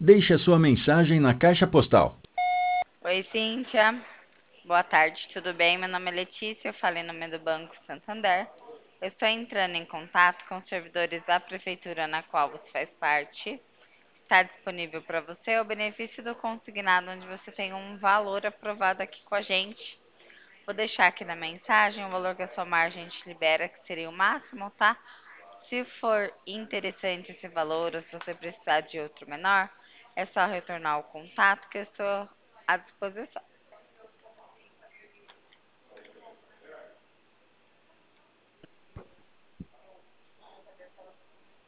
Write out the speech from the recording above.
Deixe a sua mensagem na caixa postal. Oi, Cíntia. Boa tarde, tudo bem? Meu nome é Letícia, eu falo em nome do Banco Santander. Eu estou entrando em contato com os servidores da prefeitura na qual você faz parte. Está disponível para você o benefício do consignado, onde você tem um valor aprovado aqui com a gente. Vou deixar aqui na mensagem o valor que a sua margem te libera, que seria o máximo, tá? Se for interessante esse valor ou se você precisar de outro menor, é só retornar o contato que eu estou à disposição.